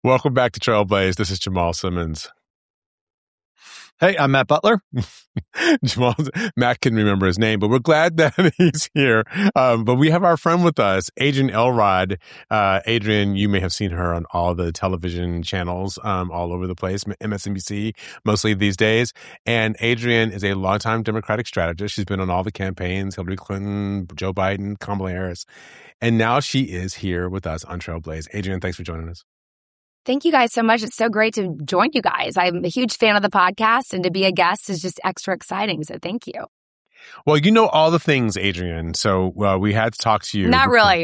Welcome back to Trailblaze. This is Jamal Simmons. Hey, I'm Matt Butler. Matt couldn't remember his name, but we're glad that he's here. But we have our friend with us, Adrienne Elrod. Adrienne, you may have seen her on all the television channels all over the place, MSNBC mostly these days. And Adrienne is a longtime Democratic strategist. She's been on all the campaigns, Hillary Clinton, Joe Biden, Kamala Harris. And now she is here with us on Trailblaze. Adrienne, thanks for joining us. Thank you guys so much. It's so great to join you guys. I'm a huge fan of the podcast, and to be a guest is just extra exciting. So thank you. Well, you know all the things, Adrienne. So we had to talk to you. Not really.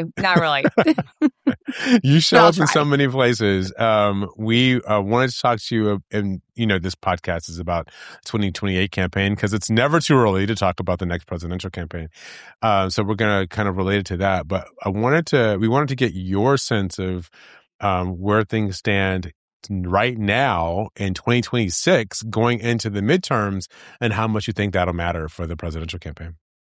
You show up in so many places. We wanted to talk to you, and this podcast is about 2028 campaign because it's never too early to talk about the next presidential campaign. So we're going to kind of relate it to that. But we wanted to get your sense of where things stand right now in 2026 going into the midterms and how much you think that'll matter for the presidential campaign.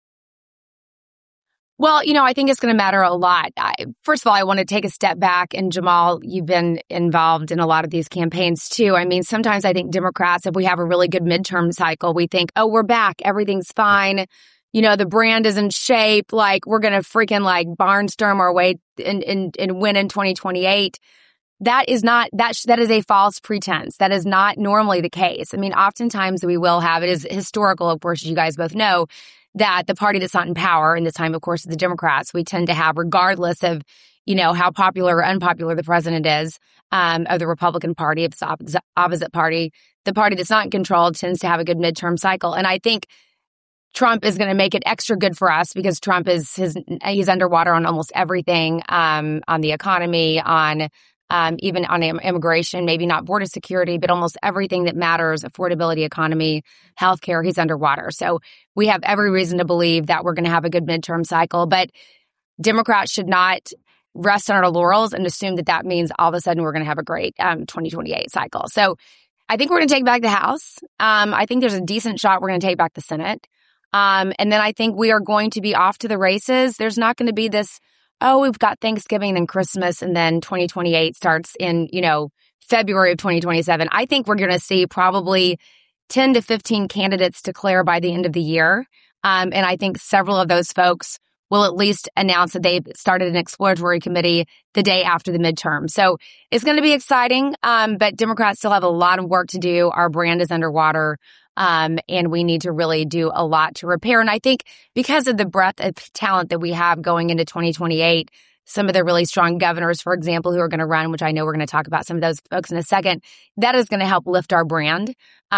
Well, I think it's going to matter a lot. First of all, I want to take a step back. And Jamal, you've been involved in a lot of these campaigns too. I mean, sometimes I think Democrats, if we have a really good midterm cycle, we think, oh, we're back. Everything's fine. The brand is in shape. Like, we're going to freaking barnstorm our way and win in 2028. That is a false pretense. That is not normally the case. I mean, oftentimes we will have, it is historical, of course, as you guys both know, that the party that's not in power, and this time, of course, is the Democrats, we tend to have, regardless of, how popular or unpopular the president is, of the Republican Party, if it's the opposite party, the party that's not in control tends to have a good midterm cycle. And I think Trump is going to make it extra good for us because Trump he's underwater on almost everything, on the economy, on even on immigration, maybe not border security, but almost everything that matters, affordability, economy, healthcare, he's underwater. So we have every reason to believe that we're going to have a good midterm cycle. But Democrats should not rest on our laurels and assume that means all of a sudden we're going to have a great 2028 cycle. So I think we're going to take back the House. I think there's a decent shot we're going to take back the Senate. And then I think we are going to be off to the races. There's not going to be this, we've got Thanksgiving and Christmas, and then 2028 starts in, February of 2027. I think we're going to see probably 10 to 15 candidates declare by the end of the year. And I think several of those folks will at least announce that they've started an exploratory committee the day after the midterm. So it's going to be exciting, but Democrats still have a lot of work to do. Our brand is underwater. And we need to really do a lot to repair. And I think because of the breadth of talent that we have going into 2028, some of the really strong governors, for example, who are going to run, which I know we're going to talk about some of those folks in a second, that is going to help lift our brand.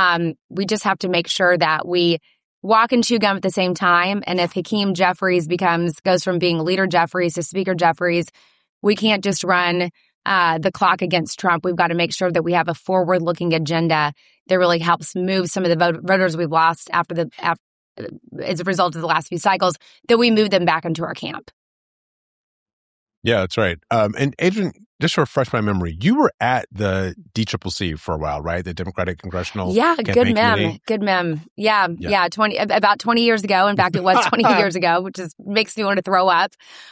We just have to make sure that we walk and chew gum at the same time. And if Hakeem Jeffries goes from being Leader Jeffries to Speaker Jeffries, we can't just run the clock against Trump. We've got to make sure that we have a forward-looking agenda that really helps move some of the voters we've lost as a result of the last few cycles, that we move them back into our camp. Yeah, that's right. And Adrienne, just to refresh my memory, you were at the DCCC for a while, right? The Democratic Congressional Campaign Committee. Good mem. Yeah. About 20 years ago. In fact, it was 20 years ago, which makes me want to throw up.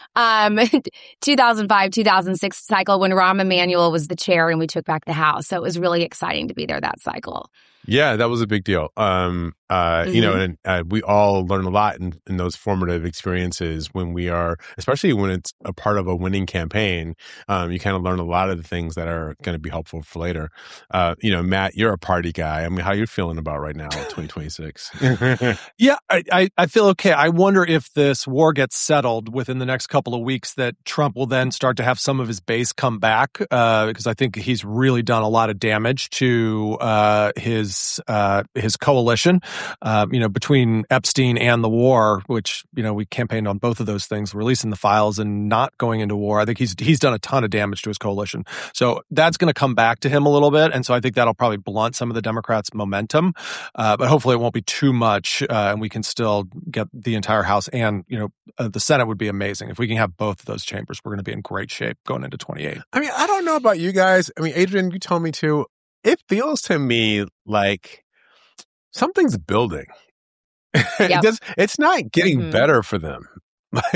2005, 2006 cycle when Rahm Emanuel was the chair and we took back the House. So it was really exciting to be there that cycle. Yeah, that was a big deal. And we all learn a lot in those formative experiences especially when it's a part of a winning campaign. You kind of learn a lot of the things that are going to be helpful for later. Matt, you're a party guy. I mean, how are you feeling about right now, 2026? Yeah, I feel okay. I wonder if this war gets settled within the next couple of weeks, that Trump will then start to have some of his base come back, because I think he's really done a lot of damage to his coalition. Between Epstein and the war, which, we campaigned on both of those things, releasing the files and not going into war. I think he's done a ton of damage to his coalition. So that's going to come back to him a little bit. And so I think that'll probably blunt some of the Democrats' momentum. But hopefully it won't be too much, and we can still get the entire House. And, the Senate would be amazing. If we can have both of those chambers, we're going to be in great shape going into 28. I mean, I don't know about you guys. I mean, Adrienne, you told me too. It feels to me like something's building. Yep. It's not getting better for them.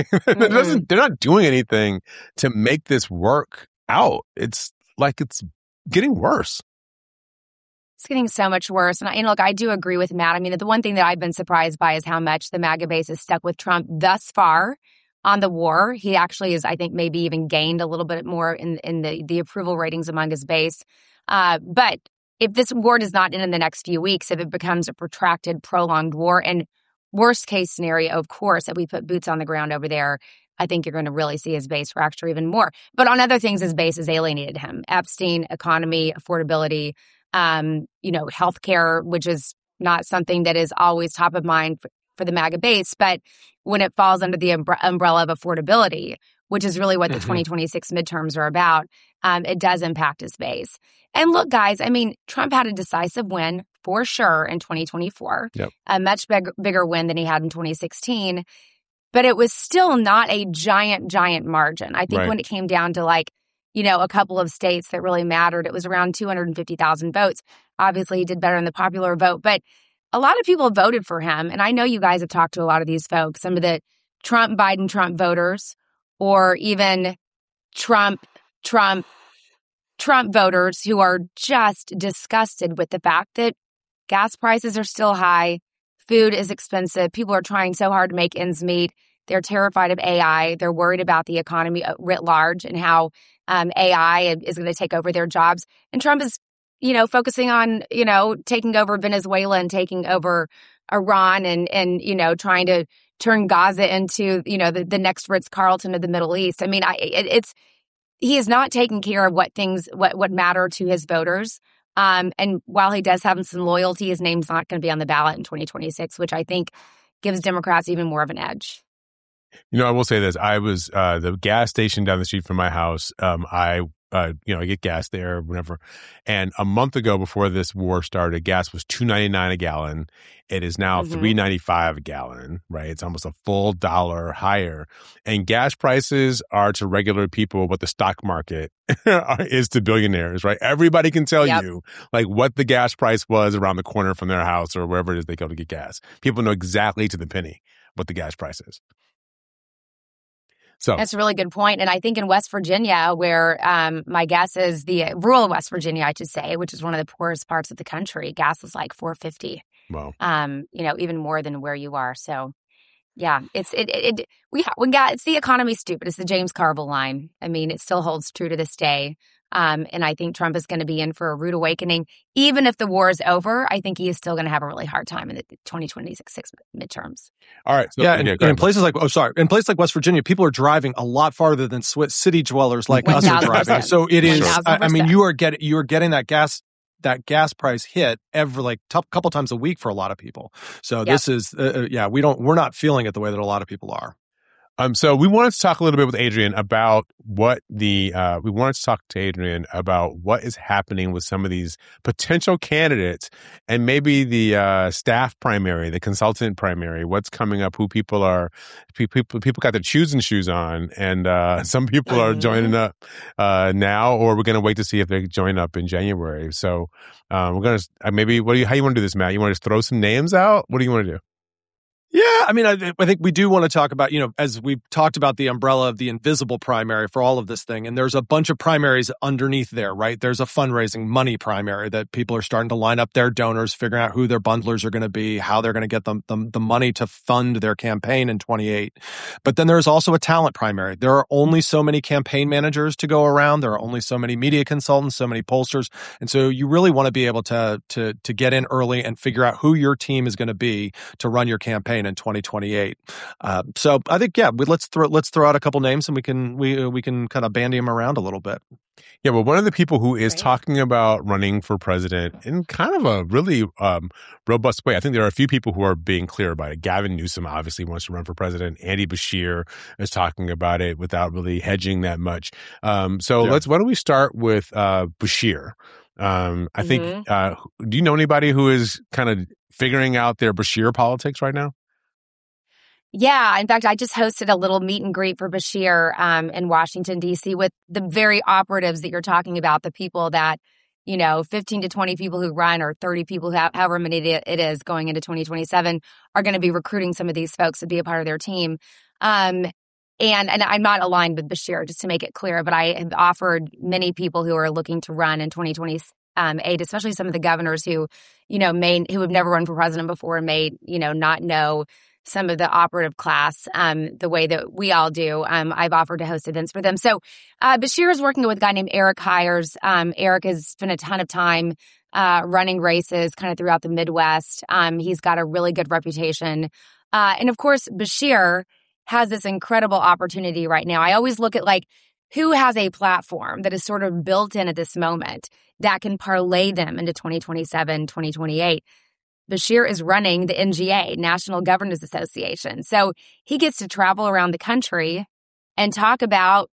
They're not doing anything to make this work out. It's like it's getting worse. It's getting so much worse. And look, I do agree with Matt. I mean, the one thing that I've been surprised by is how much the MAGA base is stuck with Trump thus far on the war. He actually is, I think, maybe even gained a little bit more in the approval ratings among his base. But if this war does not end in the next few weeks, if it becomes a protracted, prolonged war, and worst case scenario, of course, that we put boots on the ground over there, I think you're going to really see his base fracture even more. But on other things, his base has alienated him. Epstein, economy, affordability, healthcare, which is not something that is always top of mind for the MAGA base. But when it falls under the umbrella of affordability, which is really what the 2026 midterms are about, it does impact his base. And look, guys, I mean, Trump had a decisive win for sure in 2024, a much bigger win than he had in 2016. But it was still not a giant margin. I think when it came down to a couple of states that really mattered, it was around 250,000 votes. Obviously, he did better in the popular vote, but a lot of people voted for him. And I know you guys have talked to a lot of these folks, some of the Trump voters, or even Trump voters who are just disgusted with the fact that gas prices are still high, food is expensive, people are trying so hard to make ends meet. They're terrified of AI. They're worried about the economy writ large and how AI is going to take over their jobs. And Trump is, focusing on, taking over Venezuela and taking over Iran and trying to turn Gaza into, the next Ritz-Carlton of the Middle East. I mean, he is not taking care of what matter to his voters. And while he does have some loyalty, his name's not going to be on the ballot in 2026, which I think gives Democrats even more of an edge. I will say this. I was the gas station down the street from my house. I get gas there whenever. And a month ago, before this war started, gas was $2.99 a gallon. It is now $3.95 a gallon, right? It's almost a full $1 higher. And gas prices are to regular people what the stock market is to billionaires, right? Everybody can tell you what the gas price was around the corner from their house or wherever it is they go to get gas. People know exactly to the penny what the gas price is. So that's a really good point. And I think in West Virginia, where my guess is the rural West Virginia, I should say, which is one of the poorest parts of the country, gas is like $4.50. Wow. Even more than where you are. So yeah, it's the economy stupid. It's the James Carville line. I mean, it still holds true to this day. And I think Trump is going to be in for a rude awakening. Even if the war is over, I think he is still going to have a really hard time in the 2026 midterms. All right. So, and in places like West Virginia, people are driving a lot farther than city dwellers like us are driving. So it is. I mean, you are getting that gas price hit every couple times a week for a lot of people. So this is we're not feeling it the way that a lot of people are. So we wanted to talk a little bit with Adrian about what is happening with some of these potential candidates and maybe the staff primary, the consultant primary, what's coming up, who people got their choosing shoes on, and some people are joining up now, or we're going to wait to see if they join up in January. So we're going to how you want to do this, Matt? You want to just throw some names out? What do you want to do? Yeah, I mean, I think we do want to talk about, as we've talked about the umbrella of the invisible primary for all of this thing. And there's a bunch of primaries underneath there, right? There's a fundraising money primary that people are starting to line up their donors, figuring out who their bundlers are going to be, how they're going to get the money to fund their campaign in 28. But then there's also a talent primary. There are only so many campaign managers to go around. There are only so many media consultants, so many pollsters. And so you really want to be able to get in early and figure out who your team is going to be to run your campaign in 2028. So I think, let's throw out a couple names and we can kind of bandy them around a little bit. Yeah, well, one of the people who is talking about running for president in kind of a really robust way, I think there are a few people who are being clear about it. Gavin Newsom obviously wants to run for president. Andy Beshear is talking about it without really hedging that much. Why don't we start with Beshear? I think, do you know anybody who is kind of figuring out their Beshear politics right now? Yeah. In fact, I just hosted a little meet and greet for Beshear in Washington, D.C. with the very operatives that you're talking about, the people that, 15 to 20 people who run or 30 people, however many it is going into 2027, are going to be recruiting some of these folks to be a part of their team. And I'm not aligned with Beshear, just to make it clear, but I have offered many people who are looking to run in 2028, especially some of the governors who, who have never run for president before and may, not know some of the operative class the way that we all do. I've offered to host events for them. So Beshear is working with a guy named Eric Hires. Eric has spent a ton of time running races kind of throughout the Midwest. He's got a really good reputation. And of course, Beshear has this incredible opportunity right now. I always look at who has a platform that is sort of built in at this moment that can parlay them into 2027, 2028. Beshear is running the NGA, National Governors Association. So he gets to travel around the country and talk about,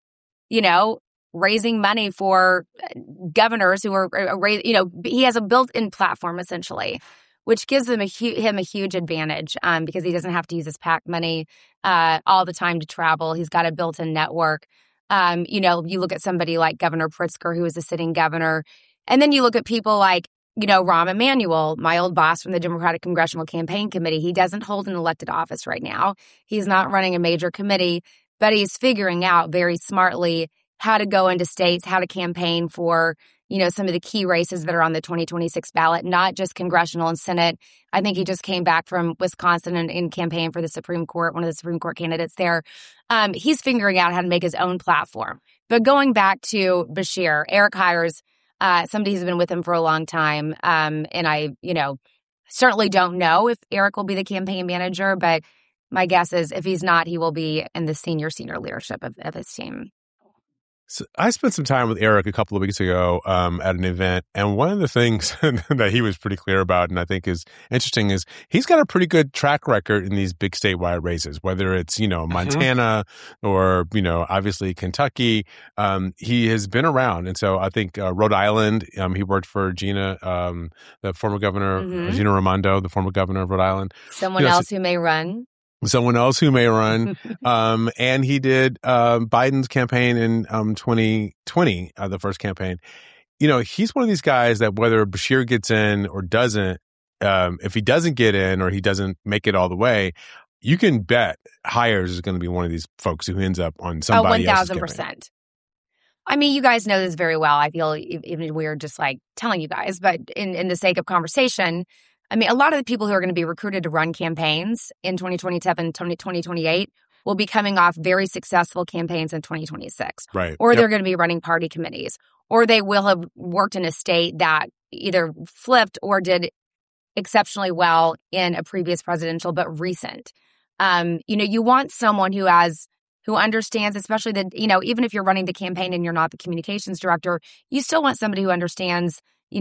raising money for governors who are, he has a built-in platform essentially, which gives him a huge advantage because he doesn't have to use his PAC money all the time to travel. He's got a built-in network. You look at somebody like Governor Pritzker, who is a sitting governor, and then you look at people like, Rahm Emanuel, my old boss from the Democratic Congressional Campaign Committee. He doesn't hold an elected office right now. He's not running a major committee, but he's figuring out very smartly how to go into states, how to campaign for, some of the key races that are on the 2026 ballot, not just congressional and Senate. I think he just came back from Wisconsin and campaigned for the Supreme Court, one of the Supreme Court candidates there. He's figuring out how to make his own platform. But going back to Beshear, Eric Hires, somebody who's been with him for a long time. And I, certainly don't know if Eric will be the campaign manager, but my guess is if he's not, he will be in the senior leadership of his team. So I spent some time with Eric a couple of weeks ago at an event, and one of the things that he was pretty clear about, and I think is interesting, is he's got a pretty good track record in these big statewide races, whether it's, Montana or, obviously Kentucky. He has been around. And so I think Rhode Island, he worked for Gina, the former governor, Gina Raimondo, the former governor of Rhode Island. Someone else who may run. And he did Biden's campaign in 2020, the first campaign. He's one of these guys that whether Beshear gets in or doesn't, if he doesn't get in or he doesn't make it all the way, you can bet Hires is going to be one of these folks who ends up on somebody else's campaign. 1,000%. I mean, you guys know this very well. I feel even weird just telling you guys, but in the sake of conversation, I mean, a lot of the people who are going to be recruited to run campaigns in 2027, 2028 will be coming off very successful campaigns in 2026. Right. Or they're going to be running party committees. Or they will have worked in a state that either flipped or did exceptionally well in a previous presidential, but recent. You want someone who understands, especially that, even if you're running the campaign and you're not the communications director, you still want somebody who understands,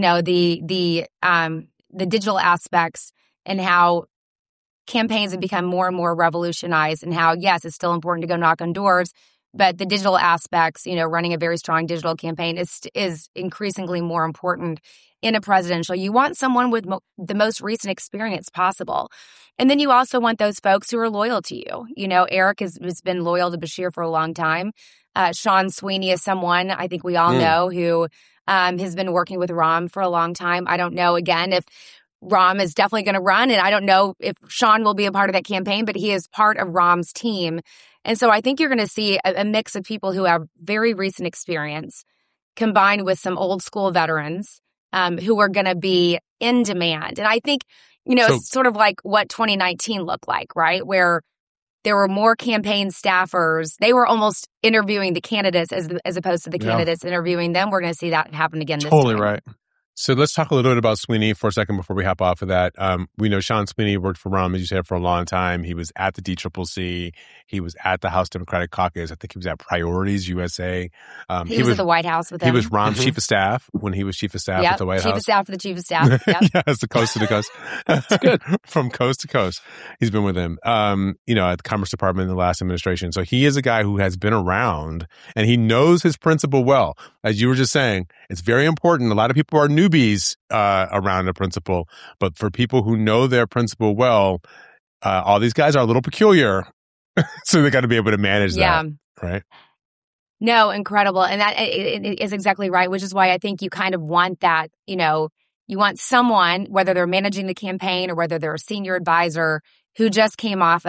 the digital aspects and how campaigns have become more and more revolutionized and how, yes, it's still important to go knock on doors, but the digital aspects, running a very strong digital campaign is increasingly more important in a presidential. You want someone with the most recent experience possible. And then you also want those folks who are loyal to you. Eric has been loyal to Beshear for a long time. Sean Sweeney is someone I think we all know who has been working with Rahm for a long time. I don't know, again, if Rahm is definitely going to run, and I don't know if Sean will be a part of that campaign, but he is part of Rahm's team. And so I think you're going to see a mix of people who have very recent experience combined with some old school veterans who are going to be in demand. And I think, it's sort of like what 2019 looked like, right? Where there were more campaign staffers. They were almost interviewing the candidates as opposed to the candidates interviewing them. We're going to see that happen again this time. Totally right. So let's talk a little bit about Sweeney for a second before we hop off of that. We know Sean Sweeney worked for Rahm, as you said, for a long time. He was at the DCCC. He was at the House Democratic Caucus. I think he was at Priorities USA. He was at the White House with him. He was Rahm's chief of staff when he was chief of staff at the White House. Chief of staff for the chief of staff. Yep. Yes, the coast to the coast. That's good. From coast to coast. He's been with him, at the Commerce Department in the last administration. So he is a guy who has been around and he knows his principal well. As you were just saying, it's very important. A lot of people are newbies around a principal, but for people who know their principal well, all these guys are a little peculiar. So they got to be able to manage that, right? No, incredible. And that is exactly right, which is why I think you kind of want that, you want someone, whether they're managing the campaign or whether they're a senior advisor, who just came off of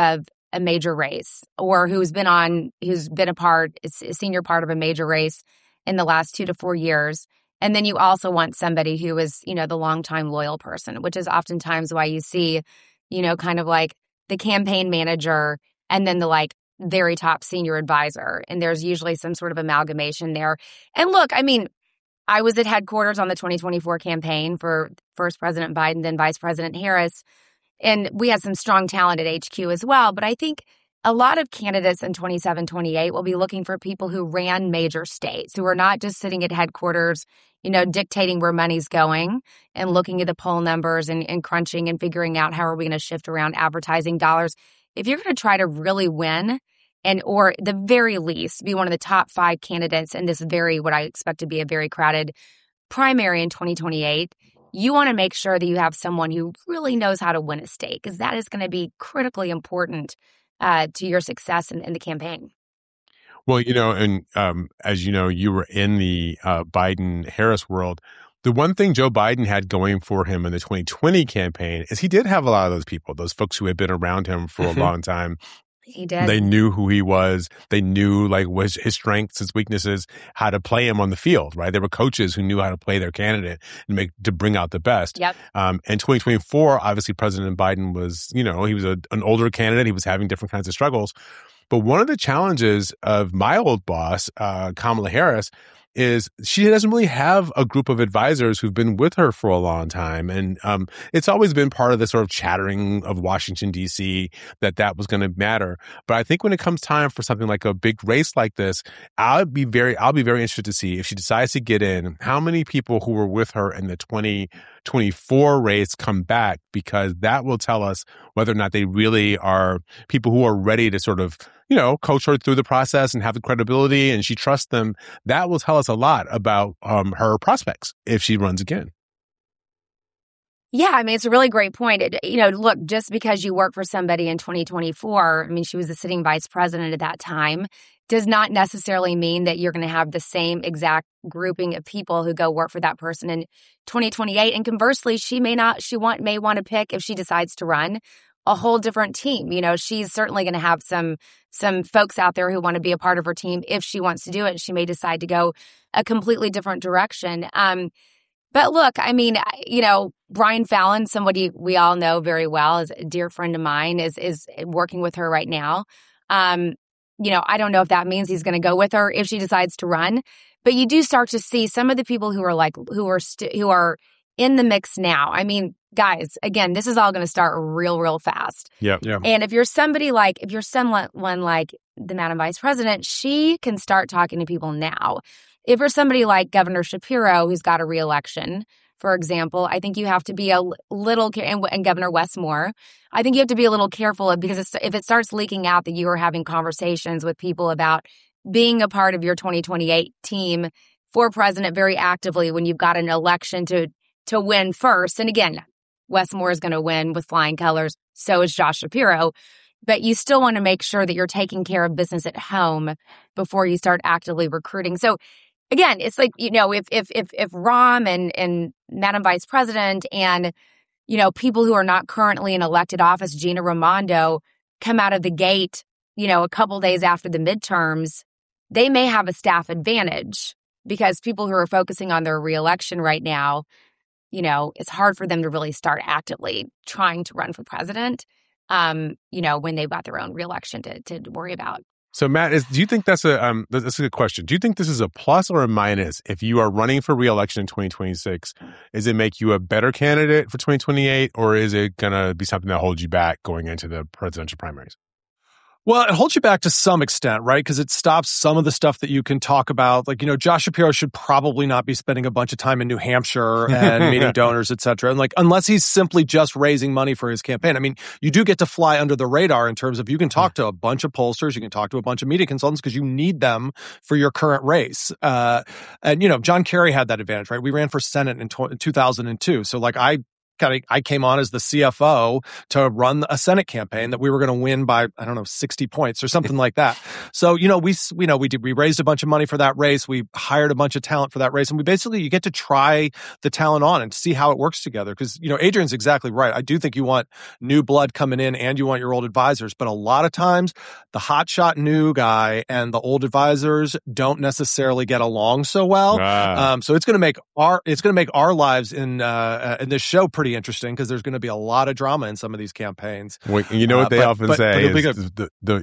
a major race or who's been a senior part of a major race in the last 2 to 4 years. And then you also want somebody who is, the longtime loyal person, which is oftentimes why you see, kind of like the campaign manager and then the like very top senior advisor. And there's usually some sort of amalgamation there. And look, I mean, I was at headquarters on the 2024 campaign for first President Biden, then Vice President Harris. And we had some strong talent at HQ as well. But I think a lot of candidates in 27, 28 will be looking for people who ran major states, who are not just sitting at headquarters, dictating where money's going and looking at the poll numbers and crunching and figuring out how are we going to shift around advertising dollars. If you're going to try to really win or at the very least be one of the top 5 candidates in this what I expect to be a very crowded primary in 2028, you want to make sure that you have someone who really knows how to win a state, because that is going to be critically important to your success in the campaign. Well, and as you know, you were in the Biden-Harris world. The one thing Joe Biden had going for him in the 2020 campaign is he did have a lot of those people, those folks who had been around him for a long time. He did. They knew who he was. They knew his strengths, his weaknesses, how to play him on the field, right? There were coaches who knew how to play their candidate and to bring out the best. Yep. In 2024, obviously President Biden was, he was an older candidate. He was having different kinds of struggles. But one of the challenges of my old boss, Kamala Harris, is she doesn't really have a group of advisors who've been with her for a long time. And it's always been part of the sort of chattering of Washington, D.C. that was going to matter. But I think when it comes time for something like a big race like this, I'll be very interested to see if she decides to get in, how many people who were with her in the 2024 race come back, because that will tell us whether or not they really are people who are ready to sort of, coach her through the process and have the credibility and she trusts them. That will tell us a lot about her prospects if she runs again. Yeah, I mean, it's a really great point. Look, just because you work for somebody in 2024, I mean, she was the sitting vice president at that time, does not necessarily mean that you're going to have the same exact grouping of people who go work for that person in 2028. And conversely, she may want to pick, if she decides to run, a whole different team. She's certainly going to have some folks out there who want to be a part of her team. If she wants to do it, she may decide to go a completely different direction. But look, I mean, Brian Fallon, somebody we all know very well, is a dear friend of mine, is working with her right now. I don't know if that means he's going to go with her if she decides to run, but you do start to see some of the people who are in the mix now. I mean, guys, again, this is all going to start real fast. Yeah. And if you're someone like the Madam Vice President, she can start talking to people now. If you're somebody like Governor Shapiro, who's got a reelection, for example, I think you have to be a little and Governor Wes Moore, I think you have to be a little careful, because if it starts leaking out that you are having conversations with people about being a part of your 2028 team for president very actively when you've got an election to win first. And again, Wes Moore is going to win with flying colors. So is Josh Shapiro. But you still want to make sure that you're taking care of business at home before you start actively recruiting. So again, it's like, if Rahm and Madam Vice President and, people who are not currently in elected office, Gina Raimondo, come out of the gate, a couple days after the midterms, they may have a staff advantage, because people who are focusing on their reelection right now, it's hard for them to really start actively trying to run for president, when they've got their own reelection to worry about. So, Matt, do you think that's a good question? Do you think this is a plus or a minus if you are running for reelection in 2026? Is it make you a better candidate for 2028, or is it going to be something that holds you back going into the presidential primaries? Well, it holds you back to some extent, right? Because it stops some of the stuff that you can talk about. Like, Josh Shapiro should probably not be spending a bunch of time in New Hampshire and meeting donors, et cetera. And unless he's simply just raising money for his campaign. I mean, you do get to fly under the radar in terms of you can talk to a bunch of pollsters, you can talk to a bunch of media consultants, because you need them for your current race. And John Kerry had that advantage, right? We ran for Senate in 2002. So I I came on as the CFO to run a Senate campaign that we were going to win by, 60 points or something like that. So, we raised a bunch of money for that race. We hired a bunch of talent for that race. And you get to try the talent on and see how it works together. Because, Adrian's exactly right. I do think you want new blood coming in and you want your old advisors. But a lot of times the hotshot new guy and the old advisors don't necessarily get along so well. So it's going to make our lives in this show pretty interesting because there's going to be a lot of drama in some of these campaigns. Well, what they often say is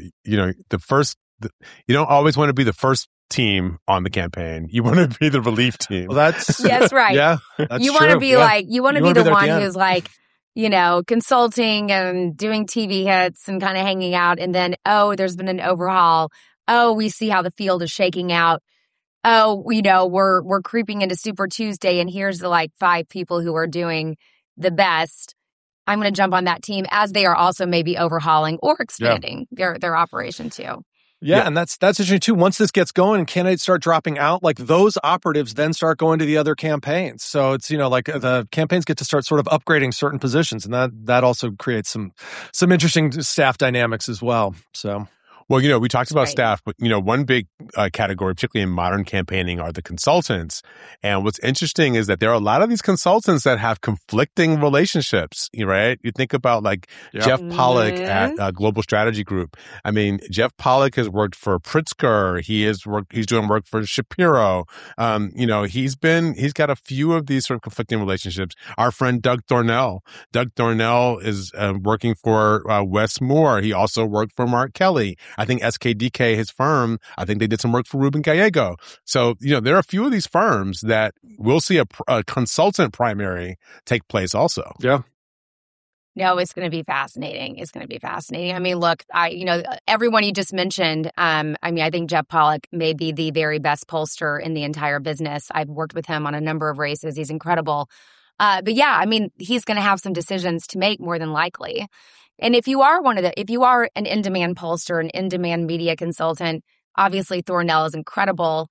you don't always want to be the first team on the campaign. You want to be the relief team. Well, that's yes, right. Yeah, that's you want to be you want to be the one who's consulting and doing TV hits and kind of hanging out. And then, there's been an overhaul. We see how the field is shaking out. We're creeping into Super Tuesday and here's the 5 people who are doing the best. I'm going to jump on that team as they are also maybe overhauling or expanding their operation too. Yeah, and that's interesting too. Once this gets going and candidates start dropping out, those operatives then start going to the other campaigns. So it's the campaigns get to start sort of upgrading certain positions, and that also creates some interesting staff dynamics as well. So. Well, we talked about staff, but, one big category, particularly in modern campaigning, are the consultants. And what's interesting is that there are a lot of these consultants that have conflicting relationships, right? You think about Jeff Pollock at Global Strategy Group. I mean, Jeff Pollock has worked for Pritzker. He's doing work for Shapiro. He's got a few of these sort of conflicting relationships. Our friend Doug Thornell. Doug Thornell is working for Wes Moore. He also worked for Mark Kelly. I think SKDK, his firm, I think they did some work for Ruben Gallego. So, there are a few of these firms that will see a consultant primary take place also. Yeah. No, it's going to be fascinating. It's going to be fascinating. I mean, look, everyone you just mentioned, I think Jeff Pollock may be the very best pollster in the entire business. I've worked with him on a number of races. He's incredible. But yeah, he's going to have some decisions to make more than likely. And if you are an in-demand pollster, an in-demand media consultant, obviously Thornell is incredible.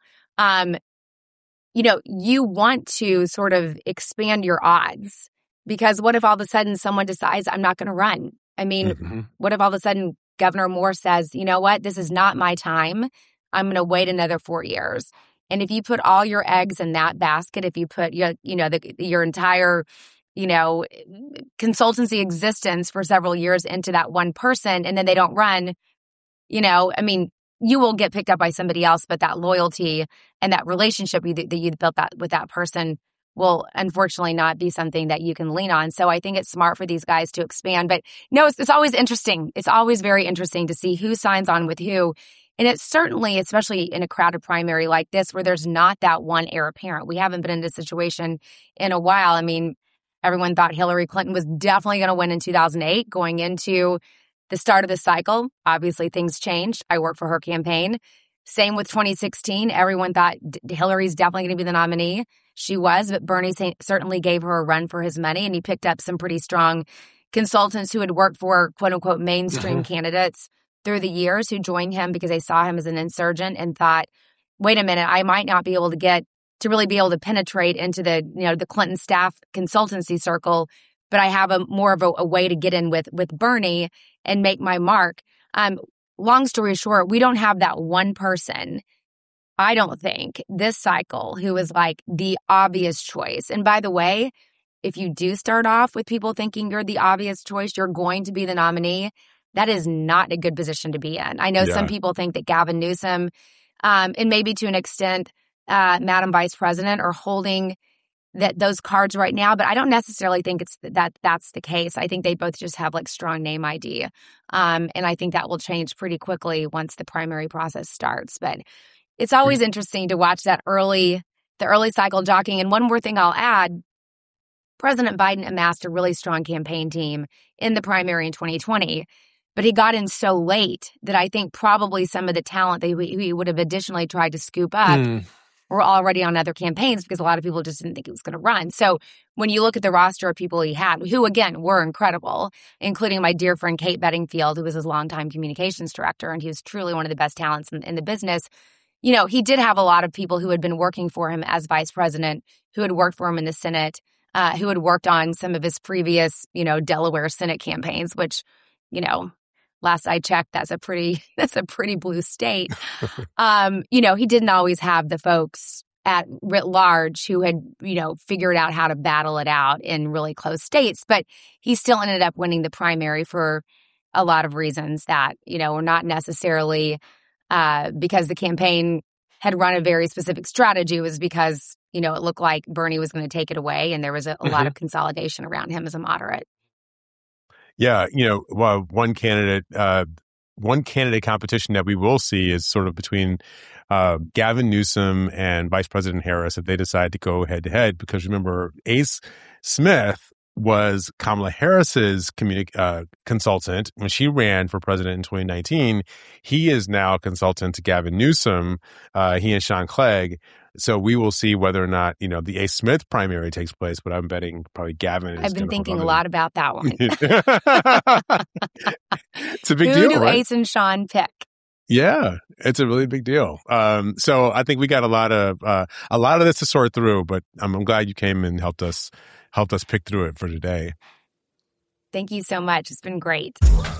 You want to sort of expand your odds because what if all of a sudden someone decides I'm not going to run? What if all of a sudden Governor Moore says, you know what, this is not my time. I'm going to wait another 4 years. And if you put all your eggs in that basket, if you put your entire consultancy existence for several years into that one person and then they don't run, you will get picked up by somebody else, but that loyalty and that relationship that you built with that person will unfortunately not be something that you can lean on. So I think it's smart for these guys to expand. But no, it's always interesting. It's always very interesting to see who signs on with who. And it's certainly, especially in a crowded primary like this, where there's not that one heir apparent. We haven't been in this situation in a while. Everyone thought Hillary Clinton was definitely going to win in 2008 going into the start of the cycle. Obviously, things changed. I worked for her campaign. Same with 2016. Everyone thought Hillary's definitely going to be the nominee. She was, but Bernie certainly gave her a run for his money, and he picked up some pretty strong consultants who had worked for quote-unquote mainstream candidates through the years who joined him because they saw him as an insurgent and thought, wait a minute, I might not be able to really be able to penetrate into the Clinton staff consultancy circle, but I have more of a way to get in with Bernie and make my mark. Long story short, we don't have that one person, I don't think, this cycle who is the obvious choice. And by the way, if you do start off with people thinking you're the obvious choice, you're going to be the nominee, that is not a good position to be in. I know some people think that Gavin Newsom, and maybe to an extent, Madam Vice President are holding those cards right now, but I don't necessarily think that's the case. I think they both just have strong name ID, and I think that will change pretty quickly once the primary process starts. But it's always interesting to watch the early cycle jockeying. And one more thing I'll add: President Biden amassed a really strong campaign team in the primary in 2020. But he got in so late that I think probably some of the talent that he would have additionally tried to scoop up were already on other campaigns because a lot of people just didn't think he was going to run. So when you look at the roster of people he had, who, again, were incredible, including my dear friend Kate Bedingfield, who was his longtime communications director, and he was truly one of the best talents in the business. He did have a lot of people who had been working for him as vice president, who had worked for him in the Senate, who had worked on some of his previous, Delaware Senate campaigns, which, last I checked, that's a pretty blue state. He didn't always have the folks at writ large who had, figured out how to battle it out in really close states, but he still ended up winning the primary for a lot of reasons that, were not necessarily because the campaign had run a very specific strategy. It was because, it looked like Bernie was going to take it away, and there was a lot of consolidation around him as a moderate. Yeah, one candidate competition that we will see is sort of between Gavin Newsom and Vice President Harris if they decide to go head to head. Because remember, Ace Smith was Kamala Harris's consultant when she ran for president in 2019. He is now a consultant to Gavin Newsom, he and Sean Clegg. So we will see whether or not, the Ace Smith primary takes place, but I'm betting probably Gavin is. I've been thinking a lot about that one. It's a big deal, Who do right? Ace and Sean pick? Yeah, it's a really big deal. So I think we got a lot of this to sort through, but I'm glad you came and helped us pick through it for today. Thank you so much. It's been great.